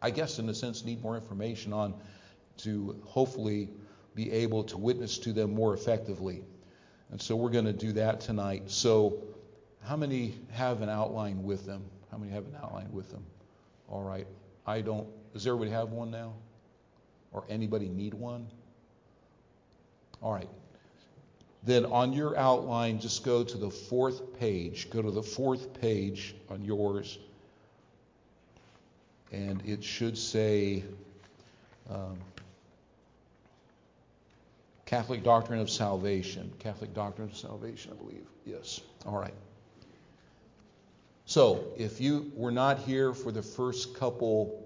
I guess in a sense, need more information on to hopefully be able to witness to them more effectively. And so we're going to do that tonight. So how many have an outline with them? How many have an outline with them? All right. I don't. Does everybody have one now? Or anybody need one? All right. Then on your outline, just go to the fourth page. Go to the fourth page on yours. And it should say Catholic Doctrine of Salvation. Catholic Doctrine of Salvation, I believe. Yes. All right. So, if you were not here for the first couple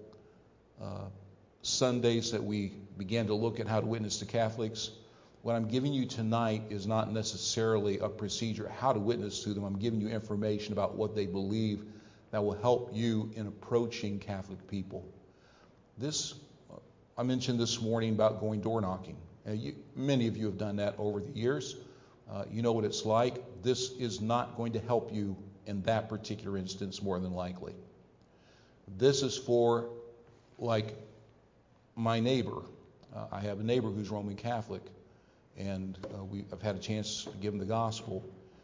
Sundays that we began to look at how to witness to Catholics, what I'm giving you tonight is not necessarily a procedure how to witness to them. I'm giving you information about what they believe that will help you in approaching Catholic people. I mentioned this morning about going door knocking. Many of you have done that over the years. You know what it's like. This is not going to help you in that particular instance, more than likely. This is for, like, my neighbor. I have a neighbor who's Roman Catholic, and I've had a chance to give him the gospel.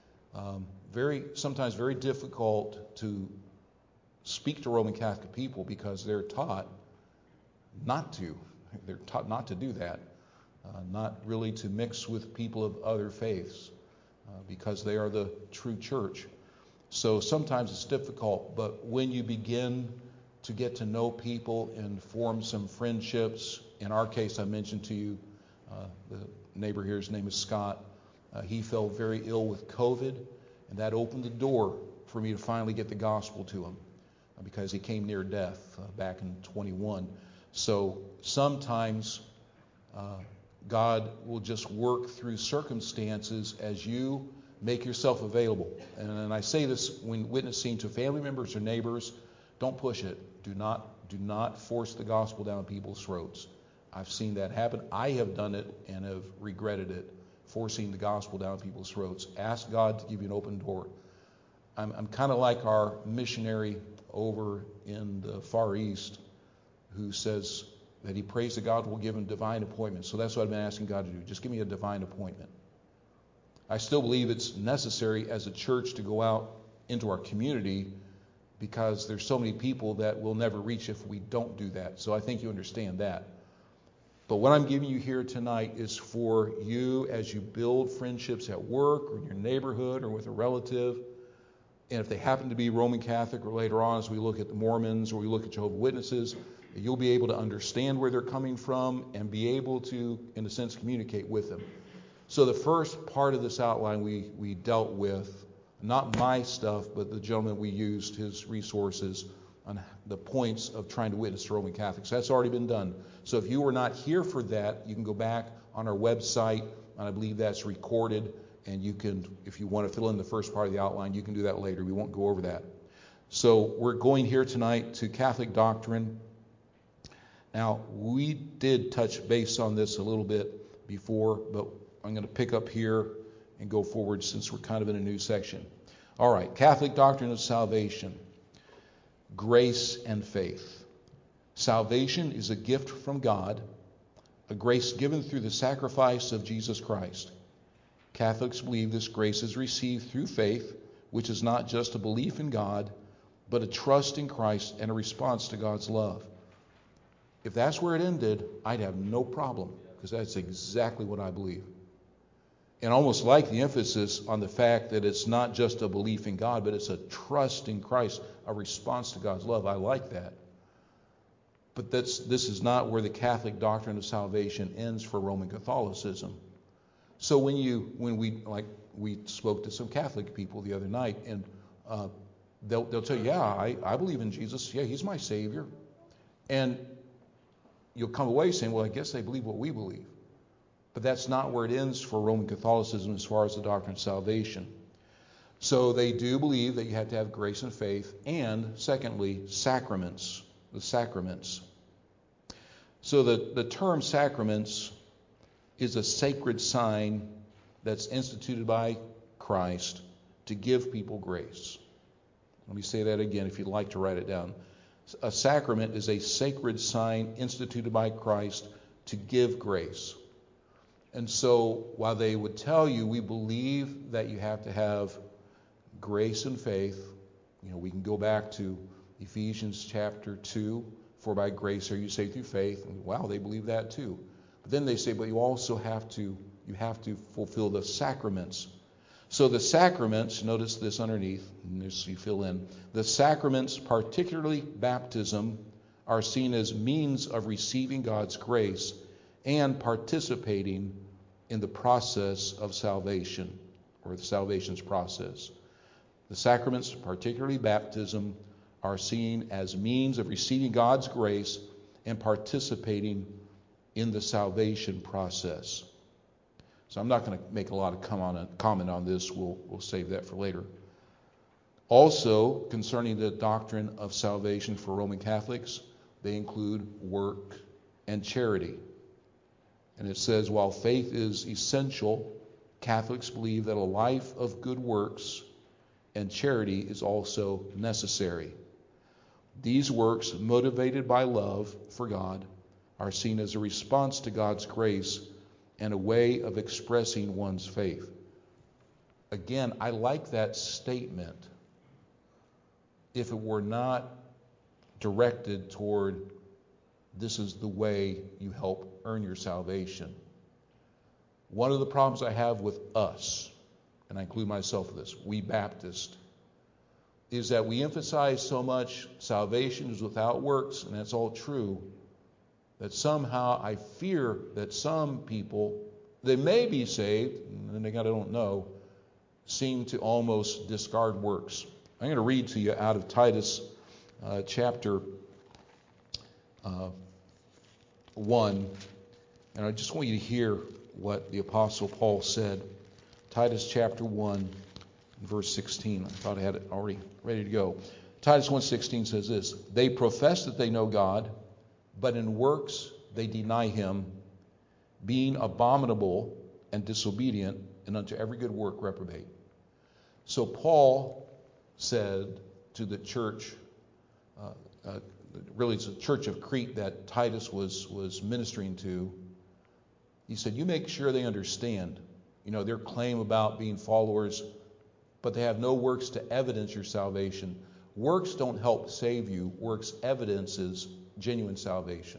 Sometimes very difficult to speak to Roman Catholic people because they're taught not to. They're taught not to do that, not really to mix with people of other faiths because they are the true church. So sometimes it's difficult, but when you begin to get to know people and form some friendships, in our case I mentioned to you, the neighbor here, his name is Scott, he fell very ill with COVID, and that opened the door for me to finally get the gospel to him because he came near death back in 21. So sometimes God will just work through circumstances as you make yourself available. And I say this when witnessing to family members or neighbors, don't push it. Do not force the gospel down people's throats. I've seen that happen. I have done it and have regretted it, forcing the gospel down people's throats. Ask God to give you an open door. I'm kind of like our missionary over in the Far East who says that he prays that God will give him divine appointments. So that's what I've been asking God to do. Just give me a divine appointment. I still believe it's necessary as a church to go out into our community because there's so many people that we'll never reach if we don't do that. So I think you understand that. But what I'm giving you here tonight is for you as you build friendships at work or in your neighborhood or with a relative. And if they happen to be Roman Catholic, or later on as we look at the Mormons or we look at Jehovah's Witnesses, you'll be able to understand where they're coming from and be able to, in a sense, communicate with them. So the first part of this outline we dealt with, not my stuff, but the gentleman we used, his resources on the points of trying to witness to Roman Catholics. That's already been done. So if you were not here for that, you can go back on our website, and I believe that's recorded, and you can, if you want to fill in the first part of the outline, you can do that later. We won't go over that. So we're going here tonight to Catholic doctrine. Now, we did touch base on this a little bit before, but I'm going to pick up here and go forward since we're kind of in a new section. All right, Catholic doctrine of salvation, grace and faith. Salvation is a gift from God, a grace given through the sacrifice of Jesus Christ. Catholics believe this grace is received through faith, which is not just a belief in God, but a trust in Christ and a response to God's love. If that's where it ended, I'd have no problem, because that's exactly what I believe. And almost like the emphasis on the fact that it's not just a belief in God, but it's a trust in Christ, a response to God's love. I like that. But this is not where the Catholic doctrine of salvation ends for Roman Catholicism. So when we spoke to some Catholic people the other night, and they'll tell you, yeah, I believe in Jesus. Yeah, he's my Savior. And you'll come away saying, well, I guess they believe what we believe. But that's not where it ends for Roman Catholicism as far as the doctrine of salvation. So they do believe that you have to have grace and faith, and secondly, sacraments, the sacraments. So the term sacraments is a sacred sign that's instituted by Christ to give people grace. Let me say that again if you'd like to write it down. A sacrament is a sacred sign instituted by Christ to give grace. And so while they would tell you, we believe that you have to have grace and faith, we can go back to Ephesians chapter 2, for by grace are you saved through faith. And wow, they believe that too. But then they say, but you also have to fulfill the sacraments. So the sacraments, notice this underneath, and this you fill in, the sacraments, particularly baptism, are seen as means of receiving God's grace and participating in the process of salvation, or the salvation's process. The sacraments, particularly baptism, are seen as means of receiving God's grace and participating in the salvation process. So I'm not going to make a lot of comment on this. We'll save that for later. Also, concerning the doctrine of salvation for Roman Catholics, they include work and charity. And it says, while faith is essential, Catholics believe that a life of good works and charity is also necessary. These works, motivated by love for God, are seen as a response to God's grace and a way of expressing one's faith. Again, I like that statement if it were not directed toward this is the way you help earn your salvation. One of the problems I have with us, and I include myself in this, we Baptists, is that we emphasize so much salvation is without works, and that's all true, that somehow I fear that some people, they may be saved, and they don't know, seem to almost discard works. I'm going to read to you out of Titus chapter 1, and I just want you to hear what the Apostle Paul said. Titus chapter 1, verse 16. I thought I had it already ready to go. Titus 1:16 says this, they profess that they know God, but in works they deny him, being abominable and disobedient, and unto every good work reprobate. So Paul said to the church, really it's the church of Crete that Titus was ministering to, he said, you make sure they understand, their claim about being followers, but they have no works to evidence your salvation. Works don't help save you. Works evidences genuine salvation.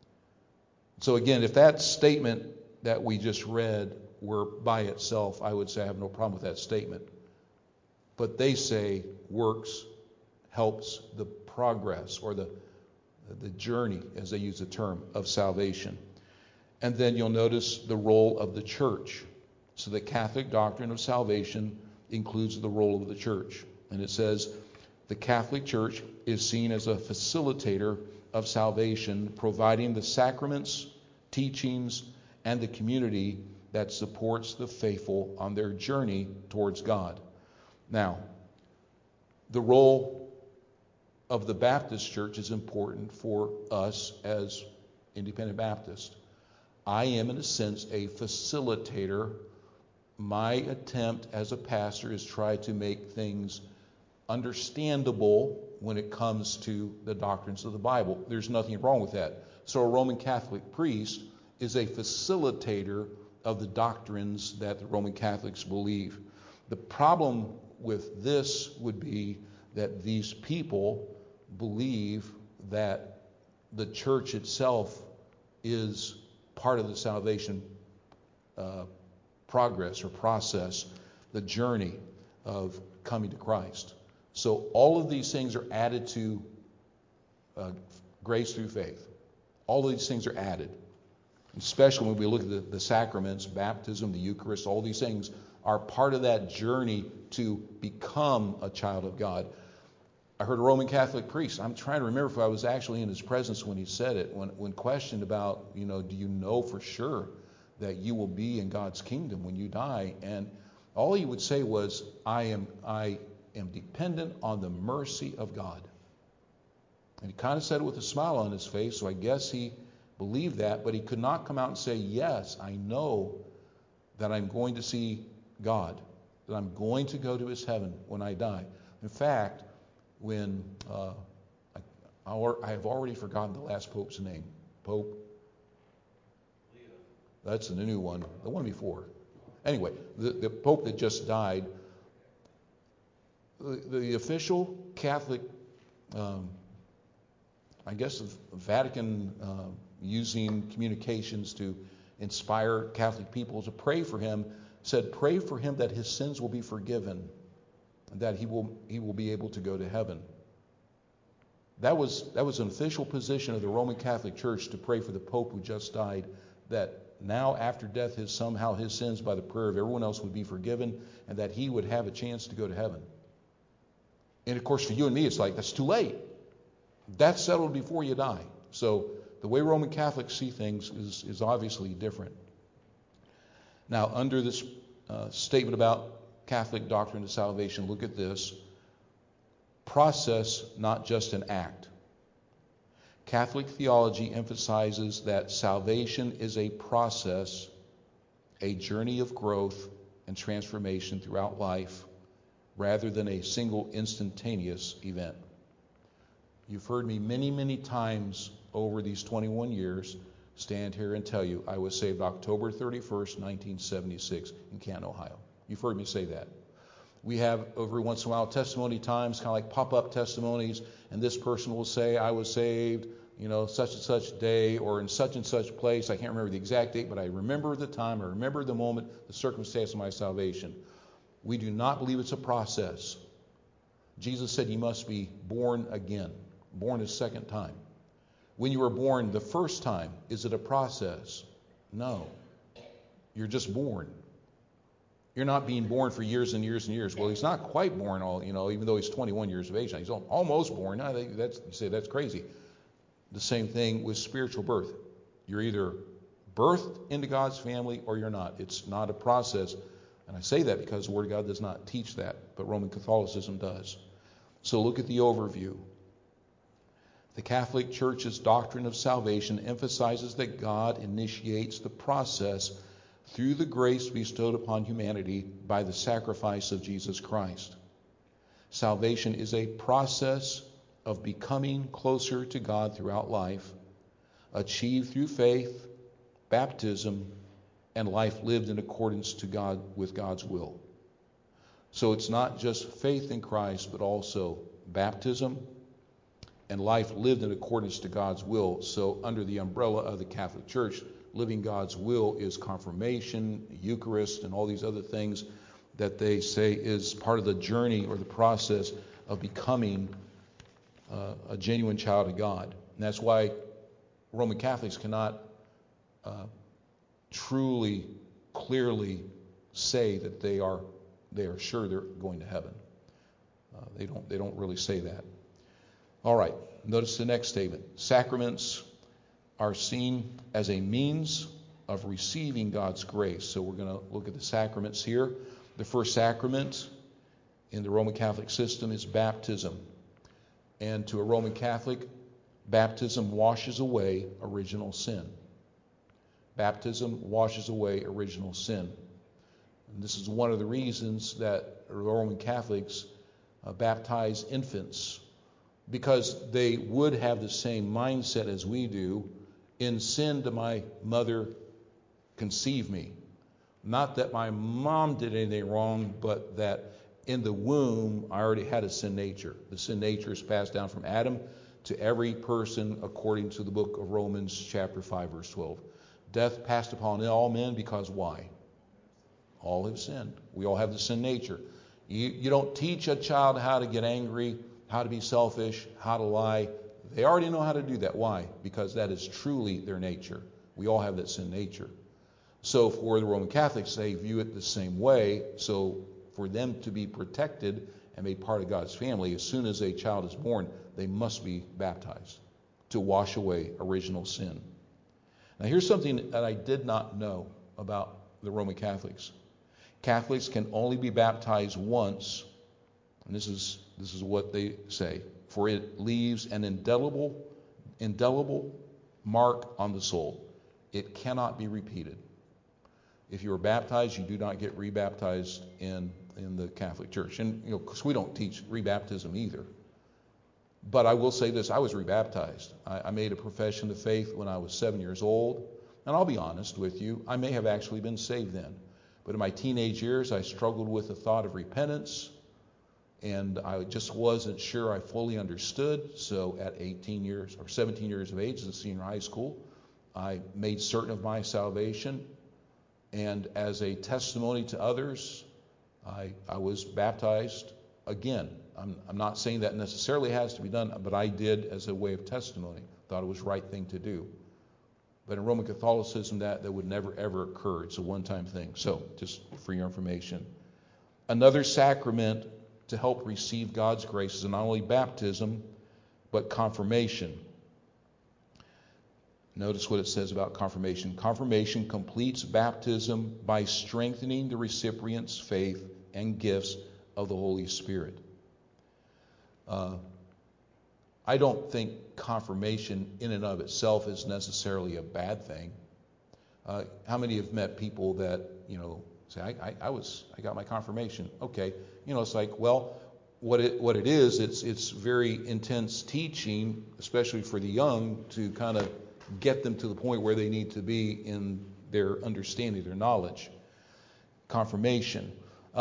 So again, if that statement that we just read were by itself, I would say I have no problem with that statement. But they say works helps the progress or the journey, as they use the term, of salvation. And then you'll notice the role of the church. So the Catholic doctrine of salvation includes the role of the church. And it says the Catholic Church is seen as a facilitator of salvation, providing the sacraments, teachings, and the community that supports the faithful on their journey towards God. Now, the role of the Baptist Church is important for us as independent Baptists. I am, in a sense, a facilitator. My attempt as a pastor is try to make things understandable when it comes to the doctrines of the Bible. There's nothing wrong with that. So a Roman Catholic priest is a facilitator of the doctrines that the Roman Catholics believe. The problem with this would be that these people believe that the church itself is part of the salvation progress or process, the journey of coming to Christ. So all of these things are added to grace through faith. All of these things are added. Especially when we look at the sacraments, baptism, the Eucharist, all these things are part of that journey to become a child of God. I heard a Roman Catholic priest, I'm trying to remember if I was actually in his presence when he said it, when questioned about, do you know for sure that you will be in God's kingdom when you die? And all he would say was, I am dependent on the mercy of God. And he kind of said it with a smile on his face, so I guess he believed that, but he could not come out and say, yes, I know that I'm going to see God, that I'm going to go to his heaven when I die. In fact, when I have already forgotten the last pope's name. Pope? That's the new one. The one before. Anyway, the pope that just died, the official Catholic, I guess, the Vatican using communications to inspire Catholic people to pray for him, said, pray for him that his sins will be forgiven and that he will be able to go to heaven. That was an official position of the Roman Catholic Church, to pray for the Pope who just died, that now after death his sins by the prayer of everyone else would be forgiven and that he would have a chance to go to heaven. And of course for you and me it's like, that's too late. That's settled before you die. So the way Roman Catholics see things is obviously different. Now under this statement about Catholic doctrine of salvation, look at this. Process, not just an act. Catholic theology emphasizes that salvation is a process, a journey of growth and transformation throughout life, rather than a single instantaneous event. You've heard me many, many times over these 21 years stand here and tell you I was saved October 31st, 1976 in Canton, Ohio. You've heard me say that. We have every once in a while testimony times, kind of like pop-up testimonies, and this person will say, I was saved, such and such day or in such and such place. I can't remember the exact date, but I remember the time, I remember the moment, the circumstance of my salvation. We do not believe it's a process. Jesus said you must be born again, born a second time. When you were born the first time, is it a process? No. You're just born. You're not being born for years and years and years. Well, he's not quite born even though he's 21 years of age. He's almost born. No, you say that's crazy. The same thing with spiritual birth. You're either birthed into God's family or you're not. It's not a process. And I say that because the Word of God does not teach that, but Roman Catholicism does. So look at the overview. The Catholic Church's doctrine of salvation emphasizes that God initiates the process through the grace bestowed upon humanity by the sacrifice of Jesus Christ. Salvation is a process of becoming closer to God throughout life, achieved through faith, baptism, and life lived in accordance with God's will. So it's not just faith in Christ, but also baptism and life lived in accordance to God's will. So under the umbrella of the Catholic Church, living God's will is confirmation, Eucharist, and all these other things that they say is part of the journey or the process of becoming a genuine child of God. And that's why Roman Catholics cannot truly, clearly say that they are sure they're going to heaven. They don't really say that. All right, notice the next statement. Sacraments are seen as a means of receiving God's grace. So we're going to look at the sacraments here. The first sacrament in the Roman Catholic system is baptism. And to a Roman Catholic, baptism washes away original sin. Baptism washes away original sin. And this is one of the reasons that Roman Catholics baptize infants, because they would have the same mindset as we do. In sin did my mother conceive me. Not that my mom did anything wrong, but that in the womb I already had a sin nature. The sin nature is passed down from Adam to every person according to the book of Romans chapter 5 verse 12. Death passed upon all men because why? All have sinned. We all have the sin nature. You don't teach a child how to get angry, how to be selfish, how to lie. They already know how to do that. Why? Because that is truly their nature. We all have that sin nature. So for the Roman Catholics, they view it the same way. So for them to be protected and made part of God's family, as soon as a child is born, they must be baptized to wash away original sin. Now here's something that I did not know about the Roman Catholics. Catholics can only be baptized once, and this is what they say, for it leaves an indelible mark on the soul. It cannot be repeated. If you are baptized, you do not get rebaptized in the Catholic Church. And because we don't teach rebaptism either. But I will say this, I was rebaptized. I made a profession of faith when I was 7 years old. And I'll be honest with you, I may have actually been saved then. But in my teenage years, I struggled with the thought of repentance. And I just wasn't sure I fully understood. So at 18 years or 17 years of age as a senior in high school, I made certain of my salvation. And as a testimony to others, I was baptized again. I'm not saying that necessarily has to be done, but I did as a way of testimony. Thought it was the right thing to do. But in Roman Catholicism, that would never, ever occur. It's a one-time thing. So, just for your information. Another sacrament to help receive God's grace is not only baptism, but confirmation. Notice what it says about confirmation. Confirmation completes baptism by strengthening the recipient's faith and gifts of the Holy Spirit. I don't think confirmation in and of itself is necessarily a bad thing. How many have met people that, say, I got my confirmation. Okay. It's like, well, what it is, it's very intense teaching, especially for the young, to kind of get them to the point where they need to be in their understanding, their knowledge. Confirmation.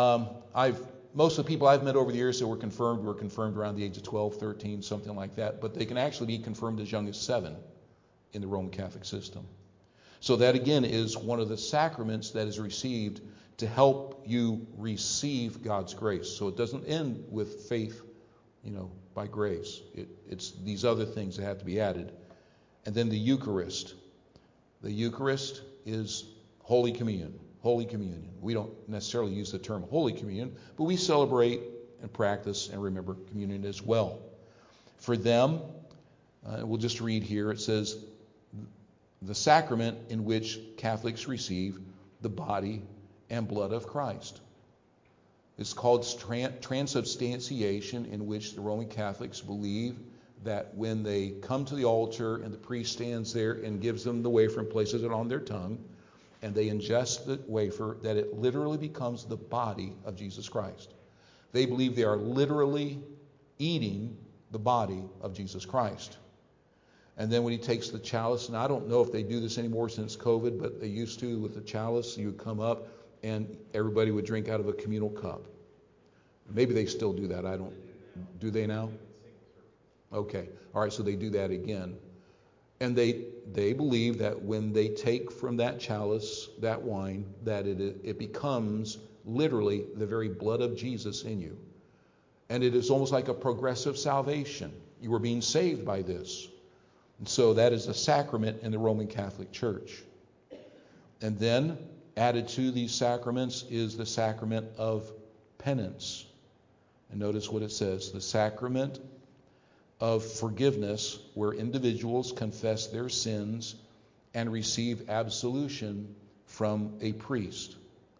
Most of the people I've met over the years that were confirmed around the age of 12, 13, something like that. But they can actually be confirmed as young as 7 in the Roman Catholic system. So that, again, is one of the sacraments that is received to help you receive God's grace. So it doesn't end with faith, by grace. It's these other things that have to be added. And then the Eucharist. The Eucharist is Holy Communion. Holy Communion. We don't necessarily use the term Holy Communion, but we celebrate and practice and remember communion as well. For them, we'll just read here, it says, the sacrament in which Catholics receive the body and blood of Christ. It's called transubstantiation, in which the Roman Catholics believe that when they come to the altar and the priest stands there and gives them the wafer and places it on their tongue, and they ingest the wafer, that it literally becomes the body of Jesus Christ. They believe they are literally eating the body of Jesus Christ. And then when he takes the chalice, and I don't know if they do this anymore since COVID, but they used to with the chalice, you would come up and everybody would drink out of a communal cup. Maybe they still do that. Do they now? Okay. All right, so they do that again. And they believe that when they take from that chalice, that wine, that it becomes literally the very blood of Jesus in you. And it is almost like a progressive salvation. You are being saved by this. And so that is a sacrament in the Roman Catholic Church. And then added to these sacraments is the sacrament of penance. And notice what it says. The sacrament of forgiveness, where individuals confess their sins and receive absolution from a priest.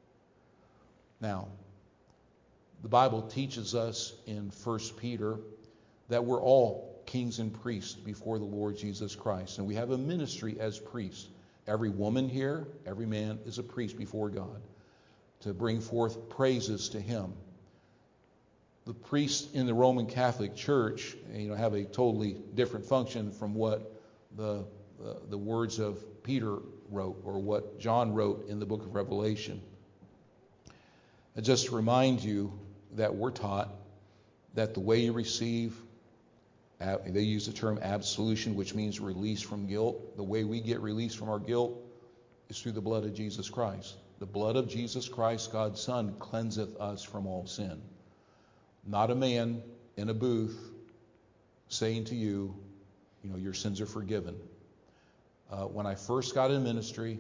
Now, the Bible teaches us in 1 Peter that we're all kings and priests before the Lord Jesus Christ. And we have a ministry as priests. Every woman here, every man is a priest before God to bring forth praises to Him. The priests in the Roman Catholic Church, have a totally different function from what the words of Peter wrote or what John wrote in the book of Revelation. I just remind you that we're taught that the way you receive, they use the term absolution, which means release from guilt. The way we get released from our guilt is through the blood of Jesus Christ. The blood of Jesus Christ, God's Son, cleanseth us from all sin. Not a man in a booth saying to you, your sins are forgiven. When I first got in ministry,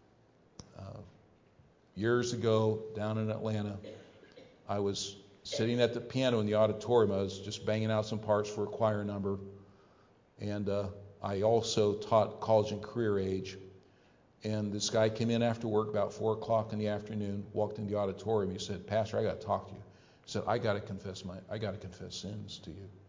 years ago down in Atlanta, I was sitting at the piano in the auditorium. I was just banging out some parts for a choir number. And I also taught college and career age. And this guy came in after work about 4 o'clock in the afternoon, walked in the auditorium. He said, "Pastor, I got to talk to you." He said, I got to confess sins to you.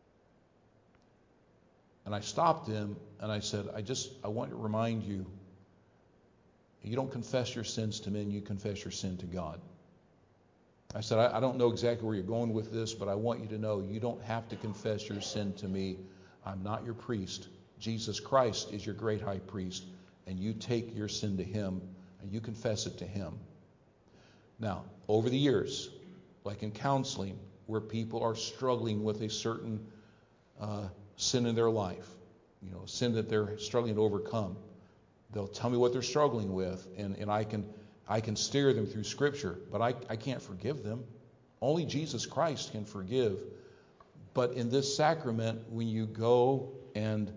And I stopped him and I said, I want to remind you, you don't confess your sins to men, you confess your sin to God. I said, I don't know exactly where you're going with this, but I want you to know you don't have to confess your sin to me. I'm not your priest. Jesus Christ is your great high priest, and you take your sin to him, and you confess it to him. Now, over the years, like in counseling, where people are struggling with a certain sin in their life, sin that they're struggling to overcome, they'll tell me what they're struggling with, and I can steer them through Scripture, but I can't forgive them. Only Jesus Christ can forgive. But in this sacrament, when you go and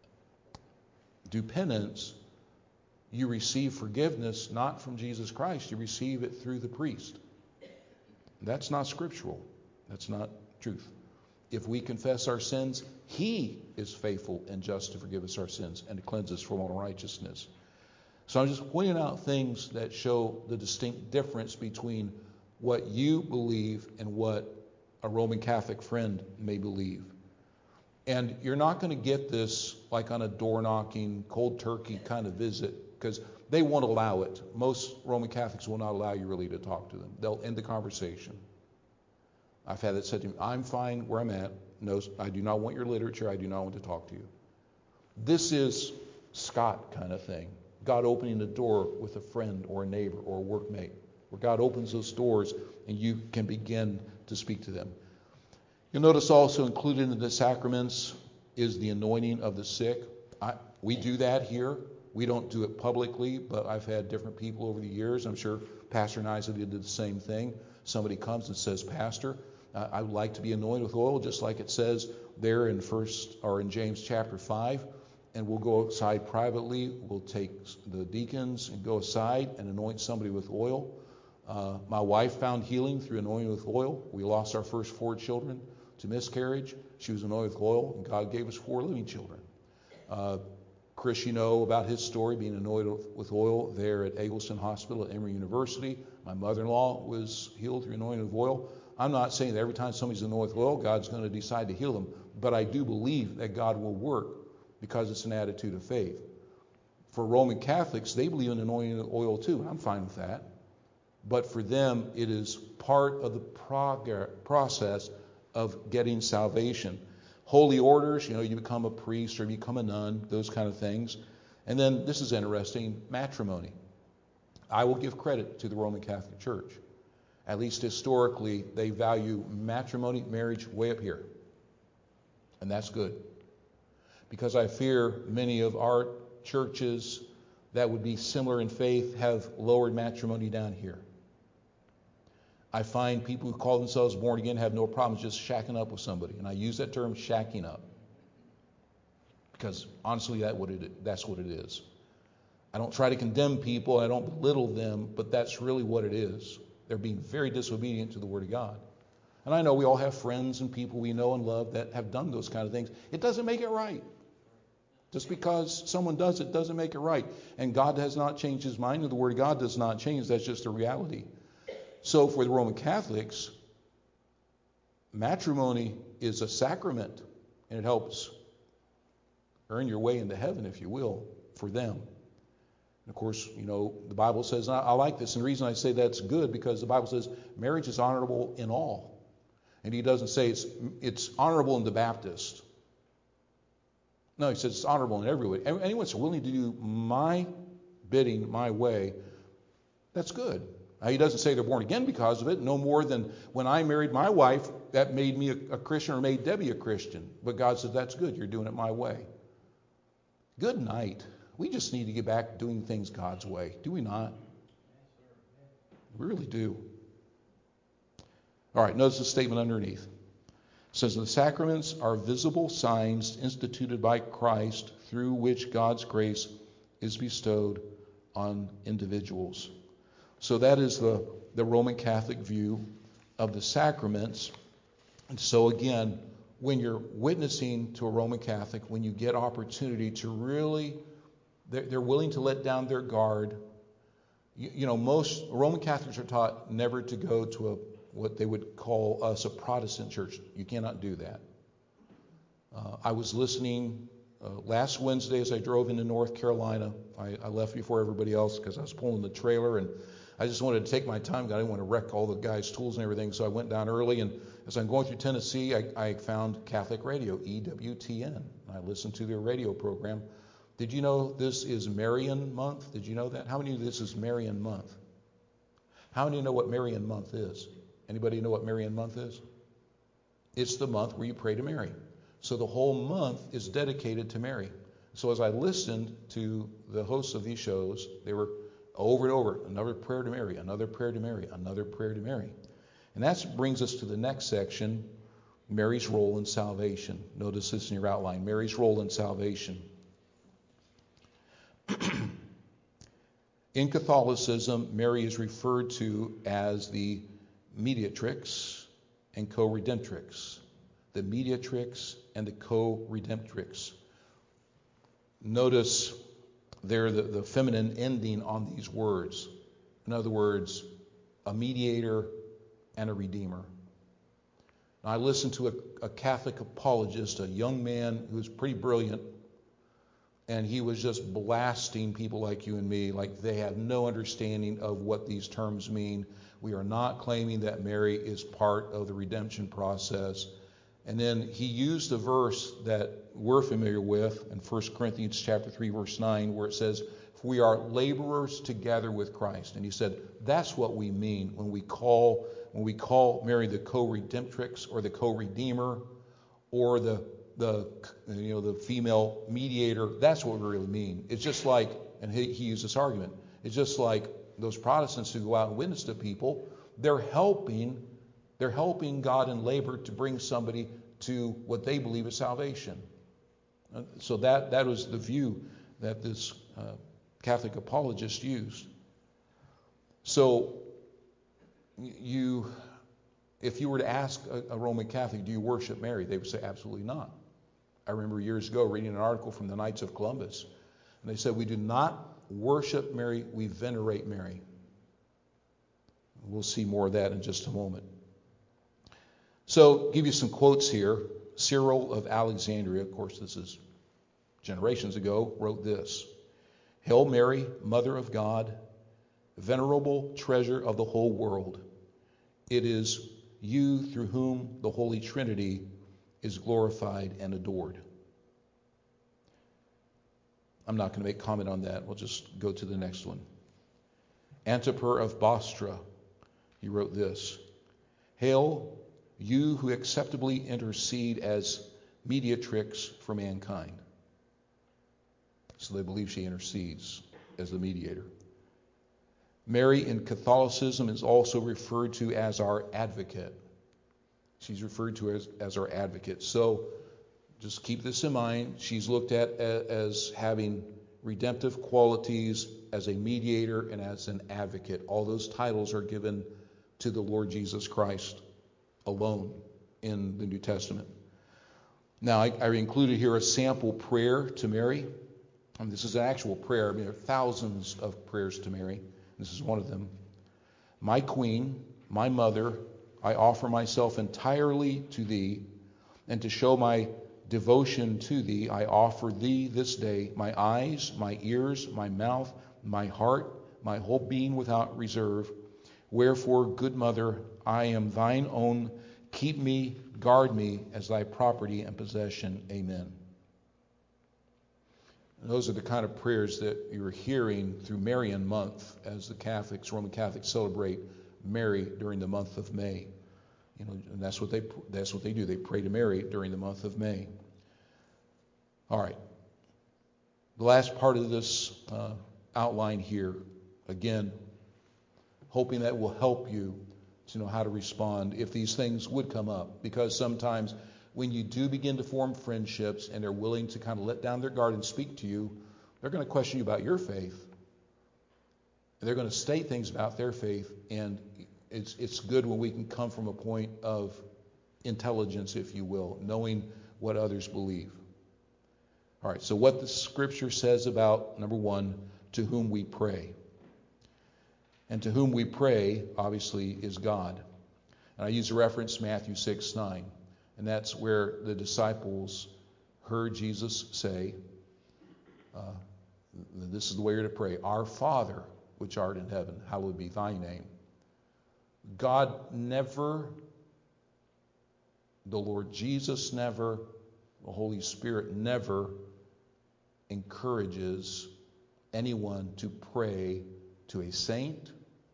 do penance, you receive forgiveness not from Jesus Christ. You receive it through the priest. That's not scriptural. That's not truth. If we confess our sins, he is faithful and just to forgive us our sins and to cleanse us from all unrighteousness. So I'm just pointing out things that show the distinct difference between what you believe and what a Roman Catholic friend may believe. And you're not going to get this like on a door-knocking, cold turkey kind of visit, because they won't allow it. Most Roman Catholics will not allow you really to talk to them. They'll end the conversation. I've had it said to me, I'm fine where I'm at. No, I do not want your literature. I do not want to talk to you. This is Scott kind of thing. God opening the door with a friend or a neighbor or a workmate, where God opens those doors and you can begin to speak to them. You'll notice also included in the sacraments is the anointing of the sick. We do that here. We don't do it publicly, but I've had different people over the years. I'm sure Pastor Niza did the same thing. Somebody comes and says, Pastor, I would like to be anointed with oil, just like it says there in James chapter 5. And we'll go outside privately. We'll take the deacons and go aside and anoint somebody with oil. My wife found healing through anointing with oil. We lost our first 4 children to miscarriage. She was anointed with oil, and God gave us 4 living children. Chris, you know about his story, being anointed with oil there at Eggleston Hospital at Emory University. My mother-in-law was healed through anointing with oil. I'm not saying that every time somebody's anointed with oil, God's going to decide to heal them, but I do believe that God will work because it's an attitude of faith. For Roman Catholics, they believe in anointing with oil too, and I'm fine with that. But for them, it is part of the process of getting salvation. Holy orders, you become a priest or you become a nun, those kind of things. And then, this is interesting, matrimony. I will give credit to the Roman Catholic Church. At least historically, they value matrimony, marriage, way up here. And that's good. Because I fear many of our churches that would be similar in faith have lowered matrimony down here. I find people who call themselves born again have no problems just shacking up with somebody. And I use that term, shacking up. Because honestly, that's what it is. I don't try to condemn people. I don't belittle them. But that's really what it is. They're being very disobedient to the Word of God. And I know we all have friends and people we know and love that have done those kind of things. It doesn't make it right. Just because someone does it doesn't make it right. And God has not changed his mind, and the Word of God does not change. That's just a reality. So for the Roman Catholics, matrimony is a sacrament, and it helps earn your way into heaven, if you will, for them. And of course, the Bible says, and I like this, and the reason I say that's good, because the Bible says marriage is honorable in all. And he doesn't say it's honorable in the Baptist. No, he says it's honorable in every way. Anyone that's willing to do my bidding, my way, that's good. Now, he doesn't say they're born again because of it, no more than when I married my wife, that made me a Christian or made Debbie a Christian. But God says, that's good, you're doing it my way. Good night. We just need to get back to doing things God's way. Do we not? We really do. All right, notice the statement underneath. It says, the sacraments are visible signs instituted by Christ through which God's grace is bestowed on individuals. So that is the Roman Catholic view of the sacraments. And so again, when you're witnessing to a Roman Catholic, when you get opportunity to really, they're willing to let down their guard. Most Roman Catholics are taught never to go to what they would call us a Protestant church. You cannot do that. I was listening last Wednesday as I drove into North Carolina. I left before everybody else because I was pulling the trailer, and I just wanted to take my time. I didn't want to wreck all the guys' tools and everything, so I went down early. And as I'm going through Tennessee, I found Catholic radio, EWTN. I listened to their radio program. Did you know this is Marian month? Did you know that? How many of this is Marian month? How many know what Marian month is? Anybody know what Marian month is? It's the month where you pray to Mary. So the whole month is dedicated to Mary. So as I listened to the hosts of these shows, they were over and over, another prayer to Mary, another prayer to Mary, another prayer to Mary. And that brings us to the next section, Mary's role in salvation. Notice this in your outline, Mary's role in salvation. In Catholicism, Mary is referred to as the mediatrix and co-redemptrix. The mediatrix and the co-redemptrix. Notice there the feminine ending on these words. In other words, a mediator and a redeemer. Now, I listened to a Catholic apologist, a young man who was pretty brilliant, and he was just blasting people like you and me, like they have no understanding of what these terms mean. We are not claiming that Mary is part of the redemption process. And then he used a verse that we're familiar with in 1 Corinthians chapter 3, verse 9, where it says, "For we are laborers together with Christ." And he said, that's what we mean when we call Mary the co-redemptrix or the co-redeemer or the female mediator. That's what we really mean. It's just like, and he used this argument, it's just like those Protestants who go out and witness to people, they're helping God in labor to bring somebody to what they believe is salvation. So that was the view that this Catholic apologist used. So if you were to ask a Roman Catholic, do you worship Mary? They would say, absolutely not. I remember years ago reading an article from the Knights of Columbus, and they said, we do not worship Mary, we venerate Mary. We'll see more of that in just a moment. So, give you some quotes here. Cyril of Alexandria, of course this is generations ago, wrote this: "Hail Mary, Mother of God, venerable treasure of the whole world. It is you through whom the Holy Trinity is glorified and adored." I'm not going to make comment on that. We'll just go to the next one. Antiper of Bostra, he wrote this: "Hail, you who acceptably intercede as mediatrix for mankind." So they believe she intercedes as the mediator. Mary in Catholicism is also referred to as our advocate. She's referred to as our advocate. So just keep this in mind. She's looked at as having redemptive qualities as a mediator and as an advocate. All those titles are given to the Lord Jesus Christ alone in the New Testament. Now, I included here a sample prayer to Mary. This is an actual prayer. There are thousands of prayers to Mary. This is one of them. "My Queen, my Mother, I offer myself entirely to Thee, and to show my devotion to Thee, I offer Thee this day my eyes, my ears, my mouth, my heart, my whole being without reserve. Wherefore, good Mother, I am Thine own. Keep me, guard me as Thy property and possession. Amen." And those are the kind of prayers that you're hearing through Marian month as the Catholics, Roman Catholics, celebrate Mary during the month of May. And that's what they do. They pray to Mary during the month of May. All right. The last part of this outline here, again, hoping that will help you to know how to respond if these things would come up. Because sometimes when you do begin to form friendships and they're willing to kind of let down their guard and speak to you, they're going to question you about your faith. And they're going to state things about their faith, and it's good when we can come from a point of intelligence, if you will, knowing what others believe. All right, so what the Scripture says about, number one, to whom we pray. And to whom we pray, obviously, is God. And I use a reference, Matthew 6:9. And that's where the disciples heard Jesus say, this is the way you're to pray: "Our Father which art in heaven, hallowed be thy name. God never, the Lord Jesus never, the Holy Spirit never encourages anyone to pray to a saint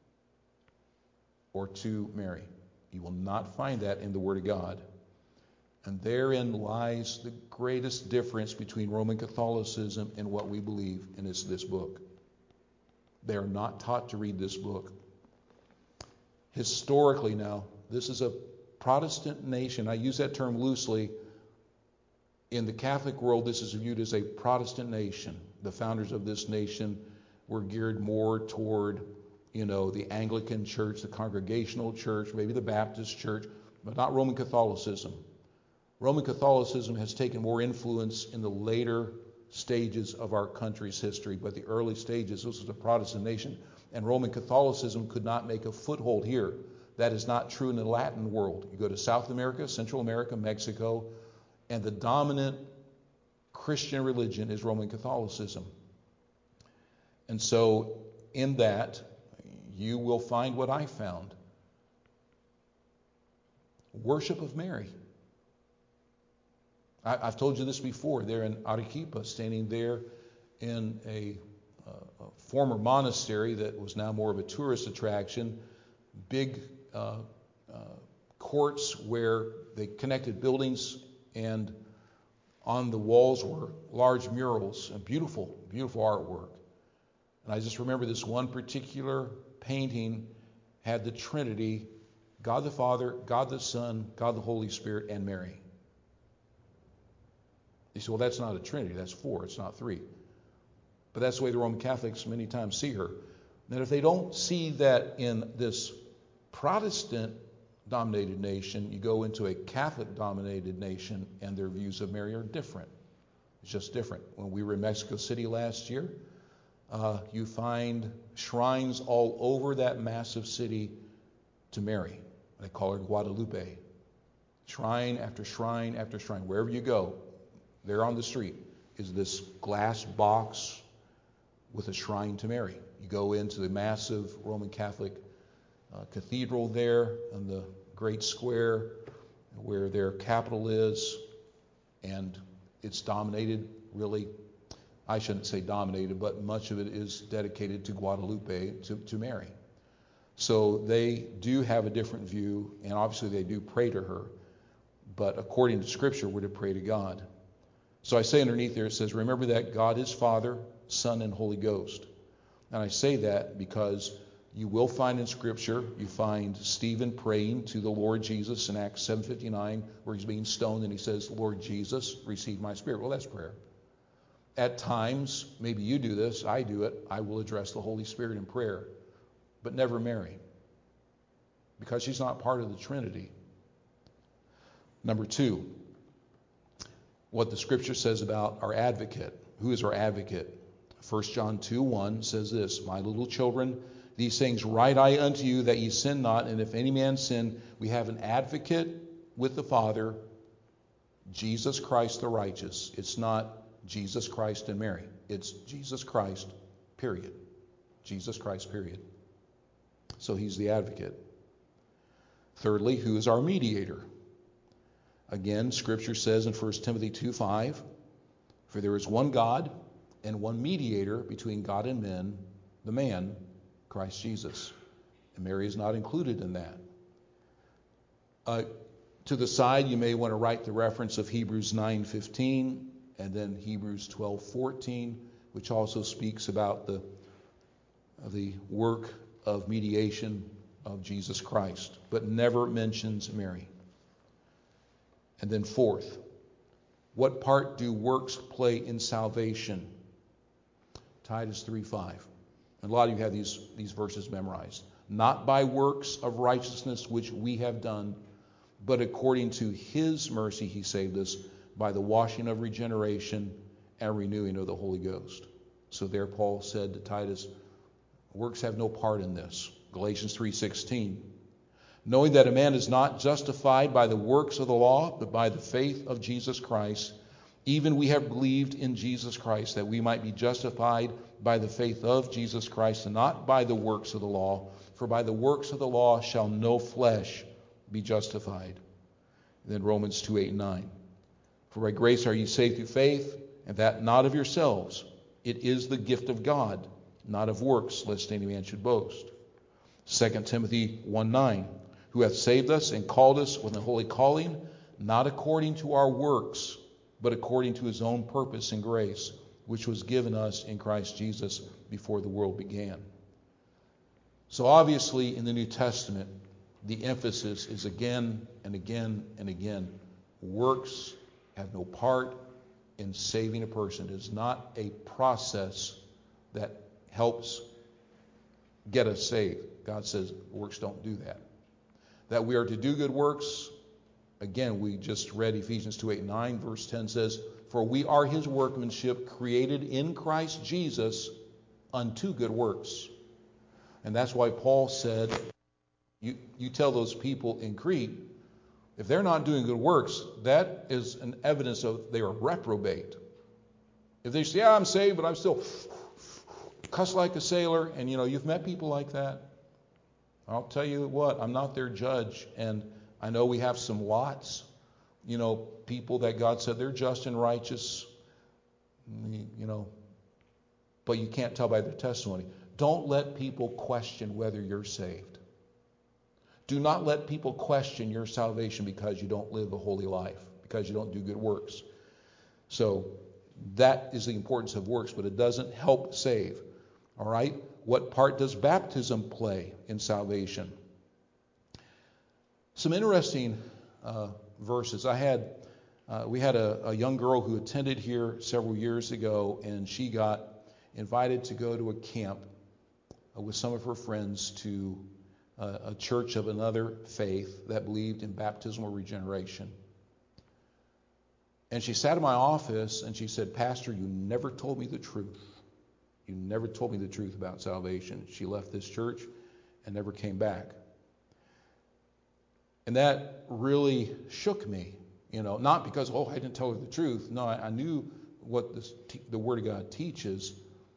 or to Mary. You will not find that in the Word of God. And therein lies the greatest difference between Roman Catholicism and what we believe, and it's this book. They are not taught to read this book. Historically now, this is a Protestant nation. I use that term loosely. In the Catholic world, this is viewed as a Protestant nation. The founders of this nation were geared more toward, the Anglican church, the Congregational church, maybe the Baptist church, but not Roman Catholicism. Roman Catholicism has taken more influence in the later stages of our country's history, but the early stages, this was a Protestant nation, and Roman Catholicism could not make a foothold here. That is not true in the Latin world. You go to South America, Central America, Mexico, and the dominant Christian religion is Roman Catholicism. And so in that, you will find what I found. Worship of Mary. I've told you this before. They're in Arequipa, standing there in a former monastery that was now more of a tourist attraction. Big courts where they connected buildings, and on the walls were large murals and beautiful, beautiful artwork. And I just remember this one particular painting had the Trinity, God the Father, God the Son, God the Holy Spirit, and Mary. You say, well, that's not a Trinity, that's four, it's not three. But that's the way the Roman Catholics many times see her. And if they don't see that in this Protestant-dominated nation, you go into a Catholic-dominated nation, and their views of Mary are different. It's just different. When we were in Mexico City last year, you find shrines all over that massive city to Mary. They call her Guadalupe. Shrine after shrine after shrine. Wherever you go, there on the street is this glass box with a shrine to Mary. You go into the massive Roman Catholic cathedral there in the great square where their capital is, and it's dominated, really, I shouldn't say dominated, but much of it is dedicated to Guadalupe, to Mary. So they do have a different view, and obviously they do pray to her, but according to Scripture, we're to pray to God. So I say underneath there, it says, remember that God is Father, Son, and Holy Ghost. And I say that because you will find in Scripture, you find Stephen praying to the Lord Jesus in Acts 7:59, where he's being stoned, and he says, Lord Jesus, receive my spirit. Well, that's prayer. At times, maybe you do this, I do it, I will address the Holy Spirit in prayer, but never Mary, because she's not part of the Trinity. Number two, what the Scripture says about our advocate. Who is our advocate? 1 John 2:1 says this, my little children, these things write I unto you, that ye sin not, and if any man sin, we have an advocate with the Father, Jesus Christ the righteous. It's not Jesus Christ and Mary. It's Jesus Christ, period. Jesus Christ, period. So he's the advocate. Thirdly, who is our mediator? Again, Scripture says in 1 Timothy 2:5, for there is one God and one mediator between God and men, the man, Christ Jesus. And Mary is not included in that. To the side, you may want to write the reference of Hebrews 9:15 and then Hebrews 12:14, which also speaks about the work of mediation of Jesus Christ, but never mentions Mary. And then fourth, what part do works play in salvation? Titus 3:5. And a lot of you have these verses memorized. Not by works of righteousness which we have done, but according to his mercy he saved us by the washing of regeneration and renewing of the Holy Ghost. So there Paul said to Titus, works have no part in this. Galatians 3:16. Knowing that a man is not justified by the works of the law, but by the faith of Jesus Christ, Even we have believed in Jesus Christ, that we might be justified by the faith of Jesus Christ, and not by the works of the law. For by the works of the law shall no flesh be justified. And then Romans 2:8-9. For by grace are ye saved through faith, and that not of yourselves. It is the gift of God, not of works, lest any man should boast. 2 Timothy 1:9. Who hath saved us and called us with a holy calling, not according to our works, but according to his own purpose and grace, which was given us in Christ Jesus before the world began. So obviously in the New Testament, the emphasis is again and again and again, works have no part in saving a person. It is not a process that helps get us saved. God says works don't do that. That we are to do good works, again, we just read Ephesians 2:8-9, verse 10 says, for we are his workmanship, created in Christ Jesus unto good works. And that's why Paul said, you tell those people in Crete, if they're not doing good works, that is an evidence of they are reprobate. If they say, yeah, I'm saved, but I'm still cuss like a sailor, and you've met people like that. I'll tell you what, I'm not their judge, and I know we have some lots, people that God said they're just and righteous, but you can't tell by their testimony. Don't let people question whether you're saved. Do not let people question your salvation because you don't live a holy life, because you don't do good works. So that is the importance of works, but it doesn't help save. All right? What part does baptism play in salvation? Some interesting verses. We had a young girl who attended here several years ago, and she got invited to go to a camp with some of her friends to a church of another faith that believed in baptismal regeneration. And she sat in my office and she said, Pastor, you never told me the truth. You never told me the truth about salvation. She left this church and never came back. And that really shook me, not because, I didn't tell her the truth. No, I knew what the Word of God teaches,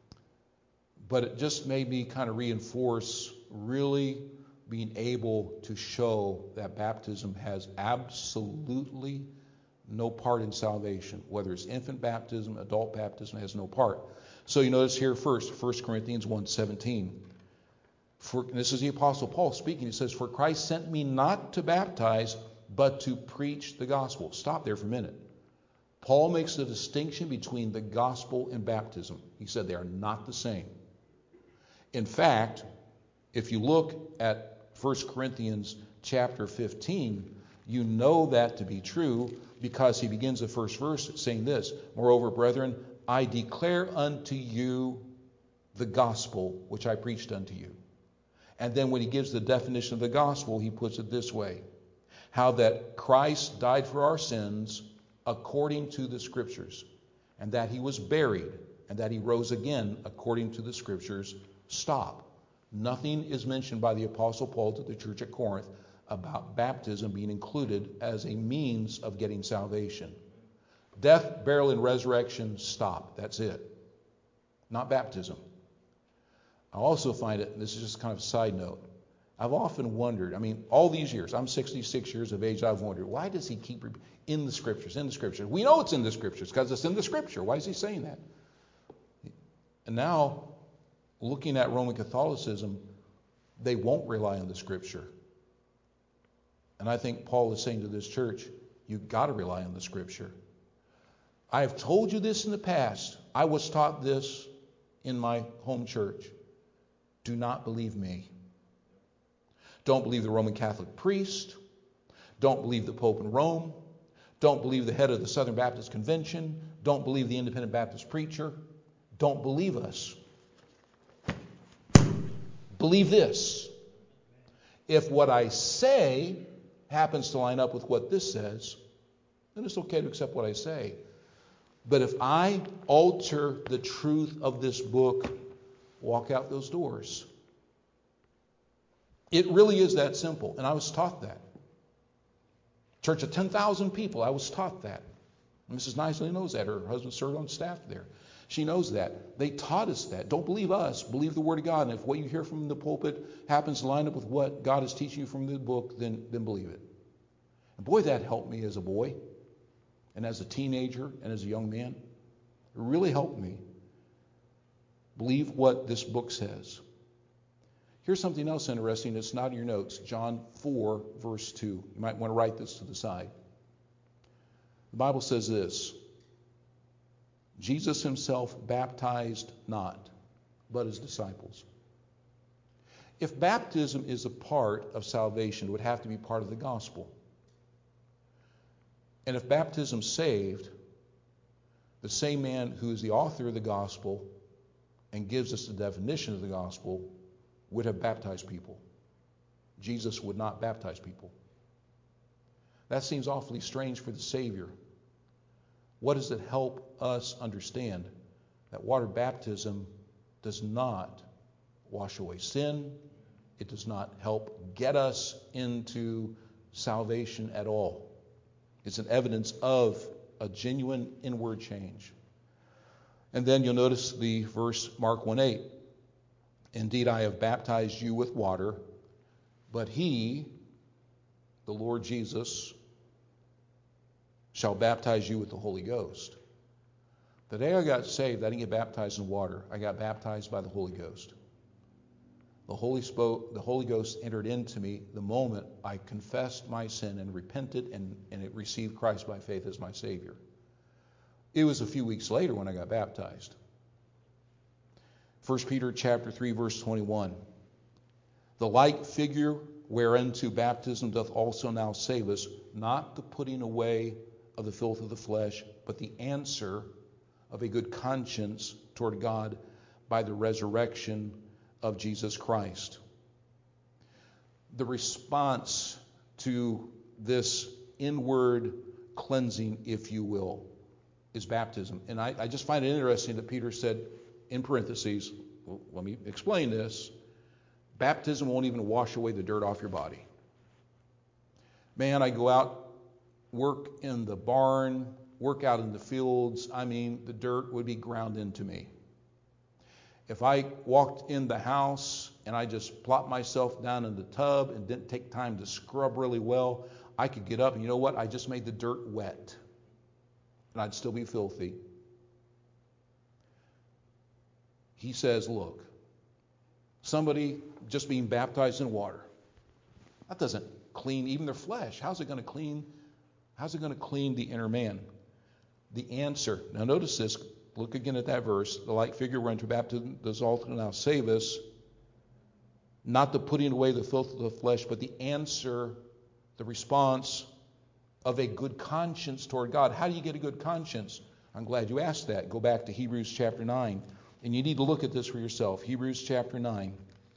but it just made me kind of reinforce really being able to show that baptism has absolutely no part in salvation. Whether it's infant baptism, adult baptism, has no part. So you notice here first, 1 Corinthians 1:17. This is the Apostle Paul speaking. He says, for Christ sent me not to baptize, but to preach the gospel. Stop there for a minute. Paul makes a distinction between the gospel and baptism. He said they are not the same. In fact, if you look at 1 Corinthians chapter 15, you know that to be true because he begins the first verse saying this, moreover, brethren, I declare unto you the gospel which I preached unto you. And then when he gives the definition of the gospel, he puts it this way, how that Christ died for our sins according to the scriptures, and that he was buried, and that he rose again according to the scriptures. Stop. Nothing is mentioned by the Apostle Paul to the church at Corinth about baptism being included as a means of getting salvation. Death, burial, and resurrection, stop. That's it. Not baptism. I also find it, and this is just kind of a side note, I've often wondered, all these years, I'm 66 years of age, I've wondered, why does he keep in the scriptures, in the scriptures? We know it's in the scriptures because it's in the scripture. Why is he saying that? And now, looking at Roman Catholicism, they won't rely on the scripture. And I think Paul is saying to this church, you've got to rely on the scripture. I have told you this in the past. I was taught this in my home church. Do not believe me. Don't believe the Roman Catholic priest. Don't believe the Pope in Rome. Don't believe the head of the Southern Baptist Convention. Don't believe the Independent Baptist preacher. Don't believe us. Believe this. If what I say happens to line up with what this says, then it's okay to accept what I say. But if I alter the truth of this book, walk out those doors. It really is that simple. And I was taught that. Church of 10,000 people, I was taught that. Mrs. Knisley knows that. Her husband served on staff there. She knows that. They taught us that. Don't believe us. Believe the Word of God. And if what you hear from the pulpit happens to line up with what God is teaching you from the book, then believe it. And boy, that helped me as a boy and as a teenager and as a young man. It really helped me believe what this book says. Here's something else interesting. It's not in your notes. John 4, verse 2. You might want to write this to the side. The Bible says this: Jesus himself baptized not, but his disciples. If baptism is a part of salvation, it would have to be part of the gospel. And if baptism saved, the same man who is the author of the gospel and gives us the definition of the gospel would have baptized people. Jesus would not baptize people. That seems awfully strange for the Savior. What does it help us understand? That water baptism does not wash away sin. It does not help get us into salvation at all. It's an evidence of a genuine inward change. And then you'll notice the verse Mark 1:8. Indeed, I have baptized you with water, but he, the Lord Jesus, shall baptize you with the Holy Ghost. The day I got saved, I didn't get baptized in water. I got baptized by the Holy Ghost. The Holy Ghost entered into me the moment I confessed my sin and repented and it received Christ by faith as my Savior. It was a few weeks later when I got baptized. 1 Peter chapter 3, verse 21. The like figure whereunto baptism doth also now save us, not the putting away of the filth of the flesh, but the answer of a good conscience toward God by the resurrection of Jesus Christ. The response to this inward cleansing, if you will, is baptism. And I just find it interesting that Peter said, in parentheses, well, let me explain this, baptism won't even wash away the dirt off your body. Man, I go out, work in the barn, work out in the fields. I mean, the dirt would be ground into me. If I walked in the house and I just plopped myself down in the tub and didn't take time to scrub really well, I could get up and you know what? I just made the dirt wet. And I'd still be filthy. He says, look, somebody just being baptized in water, that doesn't clean even their flesh. How's it going to clean the inner man? The answer, now notice this, look again at that verse, the like figure whereunto baptism does also now save us, not the putting away the filth of the flesh, but the answer, the response of a good conscience toward God. How do you get a good conscience? I'm glad you asked that. Go back to Hebrews chapter 9. And you need to look at this for yourself. Hebrews chapter 9.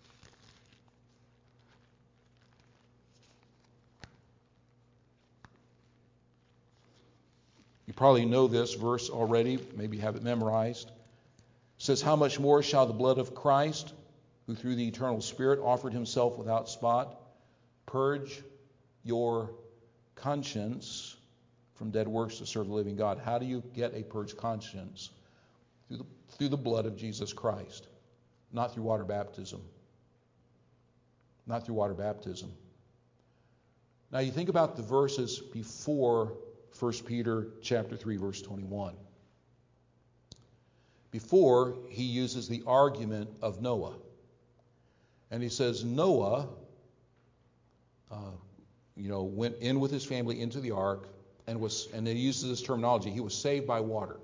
You probably know this verse already. Maybe have it memorized. It says, how much more shall the blood of Christ, who through the eternal Spirit offered himself without spot, purge your conscience from dead works to serve the living God? How do you get a purged conscience? Through the blood of Jesus Christ, not through water baptism. Not through water baptism. Now you think about the verses before 1 Peter chapter 3, verse 21. Before, he uses the argument of Noah. And he says Noah went in with his family into the ark and he uses this terminology. He was saved by water.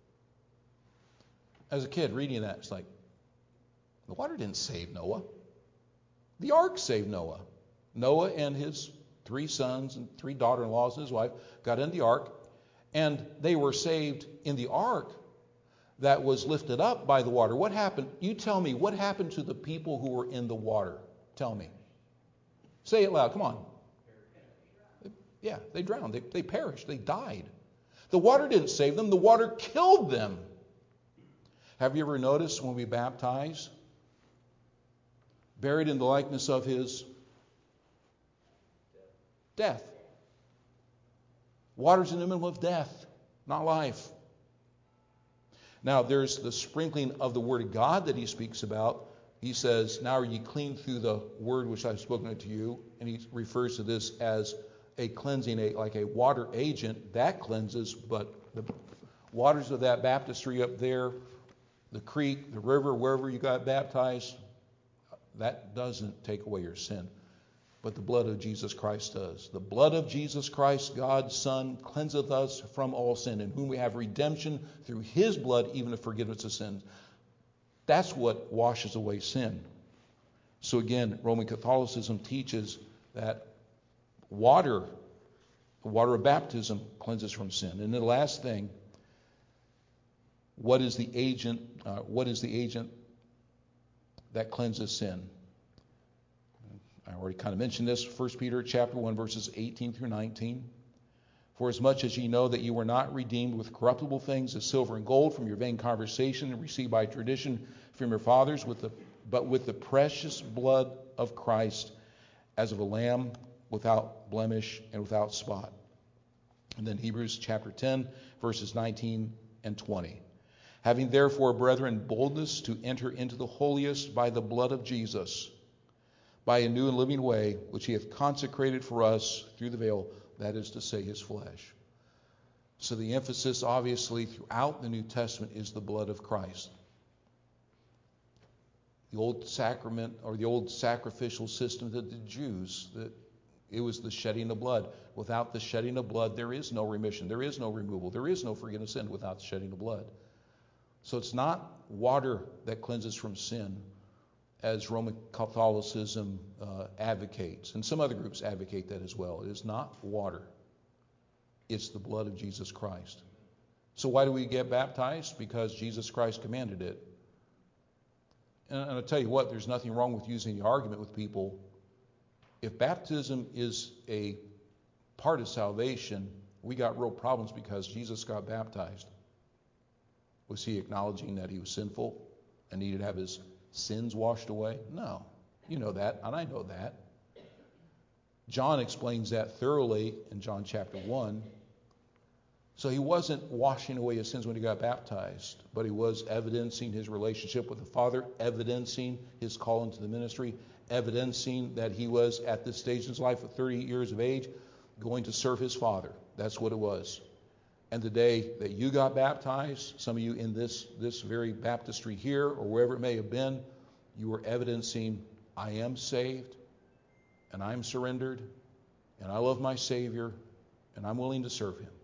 As a kid reading that, it's like, the water didn't save Noah. The ark saved Noah. Noah and his 3 sons and 3 daughter-in-laws and his wife got in the ark, and they were saved in the ark that was lifted up by the water. What happened? You tell me, what happened to the people who were in the water? Tell me. Say it loud. Come on. Yeah, they drowned. They perished. They died. The water didn't save them. The water killed them. Have you ever noticed when we baptize, buried in the likeness of his death? Water's an emblem of death. not life. Now, there's the sprinkling of the Word of God that he speaks about. He says, now are ye clean through the word which I've spoken unto you. And he refers to this as a cleansing, like a water agent. That cleanses, but the waters of that baptistry up there, the creek, the river, wherever you got baptized, that doesn't take away your sin. But the blood of Jesus Christ does. The blood of Jesus Christ, God's Son, cleanseth us from all sin, in whom we have redemption through his blood, even the forgiveness of sins. That's what washes away sin. So again, Roman Catholicism teaches that water, the water of baptism, cleanses from sin. And then the last thing, what is the agent? What is the agent that cleanses sin? I already kind of mentioned this. 1 Peter chapter 1, verses 18 through 19. For as much as ye know that you were not redeemed with corruptible things as silver and gold from your vain conversation received by tradition from your fathers, but with the precious blood of Christ, as of a lamb without blemish and without spot. And then Hebrews chapter 10, verses 19 and 20. Having therefore, brethren, boldness to enter into the holiest by the blood of Jesus, by a new and living way, which he hath consecrated for us through the veil, that is to say, his flesh. So the emphasis, obviously, throughout the New Testament is the blood of Christ. The old sacrament, or the old sacrificial system that the Jews, that it was the shedding of blood. Without the shedding of blood, there is no remission, there is no removal, there is no forgiveness of sin without the shedding of blood. So it's not water that cleanses from sin, as Roman Catholicism advocates, and some other groups advocate that as well. It is not water. It's the blood of Jesus Christ. So why do we get baptized? Because Jesus Christ commanded it. And I'll tell you what, there's nothing wrong with using the argument with people. If baptism is a part of salvation, we got real problems because Jesus got baptized. Was he acknowledging that he was sinful and needed to have his sins washed away? No. You know that, and I know that. John explains that thoroughly in John chapter 1. So he wasn't washing away his sins when he got baptized, but he was evidencing his relationship with the Father, evidencing his call into the ministry, evidencing that he was at this stage in his life at 38 years of age going to serve his Father. That's what it was. And the day that you got baptized, some of you in this very baptistry here or wherever it may have been, you were evidencing, I am saved, and I'm surrendered, and I love my Savior, and I'm willing to serve him.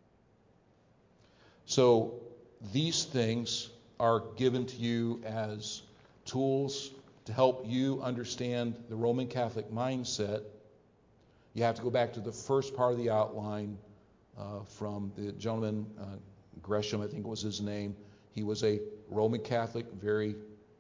So these things are given to you as tools to help you understand the Roman Catholic mindset. You have to go back to the first part of the outline from the gentleman, Gresham, I think was his name. He was a Roman Catholic, very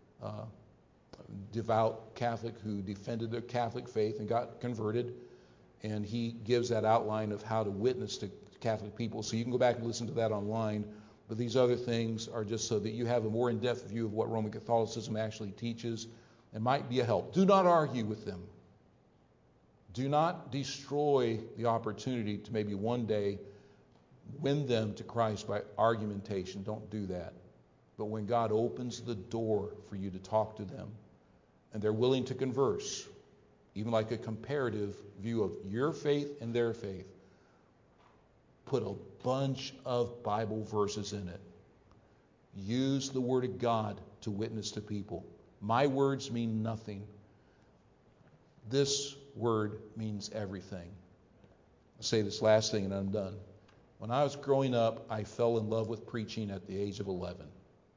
devout Catholic who defended the Catholic faith and got converted. And he gives that outline of how to witness to Catholic people. So you can go back and listen to that online. But these other things are just so that you have a more in-depth view of what Roman Catholicism actually teaches and might be a help. Do not argue with them. Do not destroy the opportunity to maybe one day win them to Christ by argumentation. Don't do that. But when God opens the door for you to talk to them, and they're willing to converse, even like a comparative view of your faith and their faith, put a bunch of Bible verses in it. Use the Word of God to witness to people. My words mean nothing. This word means everything. I'll say this last thing and I'm done. When I was growing up, I fell in love with preaching at the age of 11.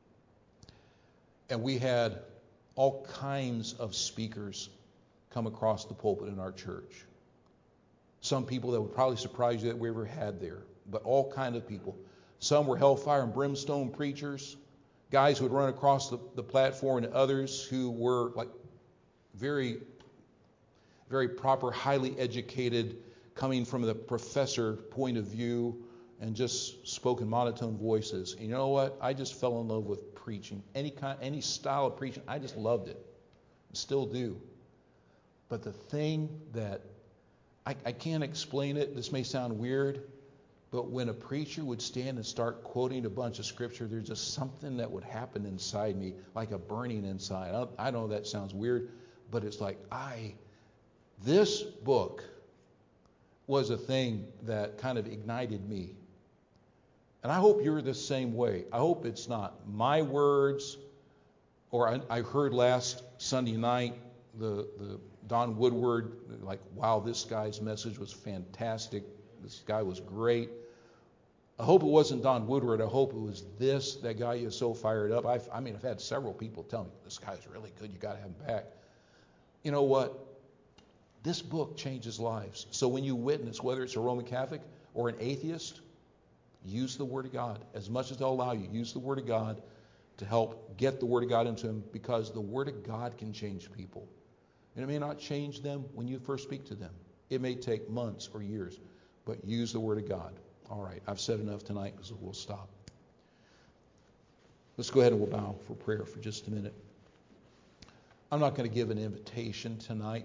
And we had all kinds of speakers come across the pulpit in our church. Some people that would probably surprise you that we ever had there, but all kind of people. Some were hellfire and brimstone preachers, guys who would run across the platform, and others who were like very, very proper, highly educated, coming from the professor point of view, and just spoken monotone voices. And you know what? I just fell in love with preaching. Any style of preaching, I just loved it. Still do. But the thing that I can't explain it, this may sound weird, But when a preacher would stand and start quoting a bunch of scripture, there's just something that would happen inside me, like a burning inside. I know that sounds weird, but it's like, this book was a thing that kind of ignited me. And I hope you're the same way. I hope it's not my words, or I heard last Sunday night the Don Woodward, like, wow, this guy's message was fantastic. This guy was great. I hope it wasn't Don Woodward. I hope it was that guy is so fired up. I've had several people tell me, this guy's really good. You got to have him back. You know what? This book changes lives. So when you witness, whether it's a Roman Catholic or an atheist, use the Word of God. As much as they'll allow you, use the Word of God to help get the Word of God into them, because the Word of God can change people. And it may not change them when you first speak to them. It may take months or years, but use the Word of God. All right, I've said enough tonight, so we'll stop. Let's go ahead and we'll bow for prayer for just a minute. I'm not going to give an invitation tonight.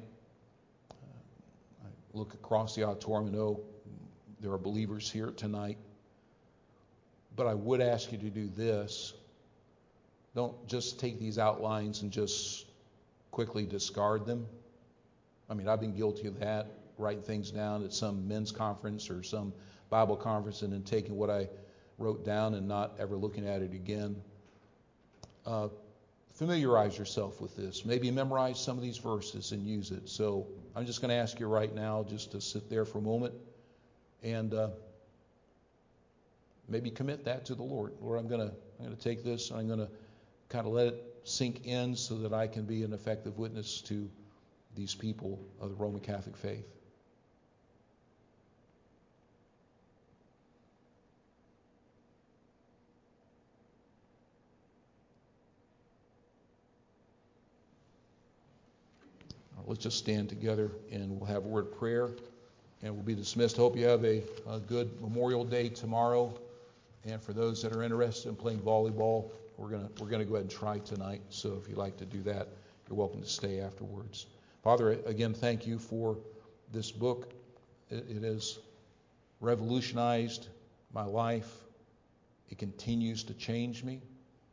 I look across the auditorium and know there are believers here tonight. But I would ask you to do this. Don't just take these outlines and just quickly discard them. I've been guilty of that, writing things down at some men's conference or some Bible conference and then taking what I wrote down and not ever looking at it again. Familiarize yourself with this. Maybe memorize some of these verses and use it. So I'm just going to ask you right now just to sit there for a moment and maybe commit that to the Lord. Lord, I'm going to take this and I'm going to kind of let it sink in so that I can be an effective witness to these people of the Roman Catholic faith. Let's just stand together and we'll have a word of prayer and we'll be dismissed. Hope you have a good Memorial Day tomorrow. And for those that are interested in playing volleyball, we're gonna go ahead and try tonight. So if you'd like to do that, you're welcome to stay afterwards. Father, again, thank you for this book. It has revolutionized my life. It continues to change me.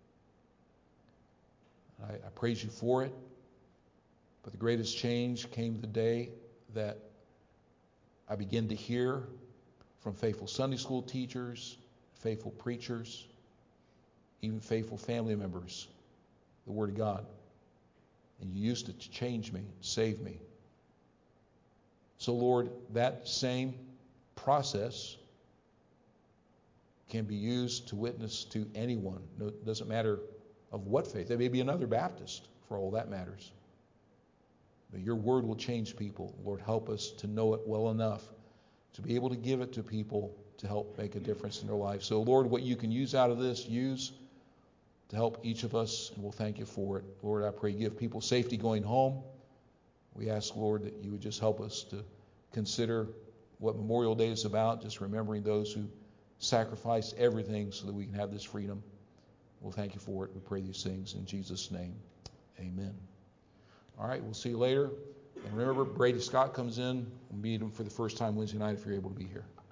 I praise you for it. But the greatest change came the day that I began to hear from faithful Sunday school teachers, faithful preachers, even faithful family members, the Word of God. And you used it to change me, save me. So, Lord, that same process can be used to witness to anyone. No, it doesn't matter of what faith. There may be another Baptist, for all that matters. But your word will change people. Lord, help us to know it well enough to be able to give it to people to help make a difference in their life. So, Lord, what you can use out of this, use to help each of us, and we'll thank you for it. Lord, I pray give people safety going home. We ask, Lord, that you would just help us to consider what Memorial Day is about, just remembering those who sacrificed everything so that we can have this freedom. We'll thank you for it. We pray these things in Jesus' name. Amen. All right, we'll see you later. And remember, Brady Scott comes in. We'll meet him for the first time Wednesday night if you're able to be here.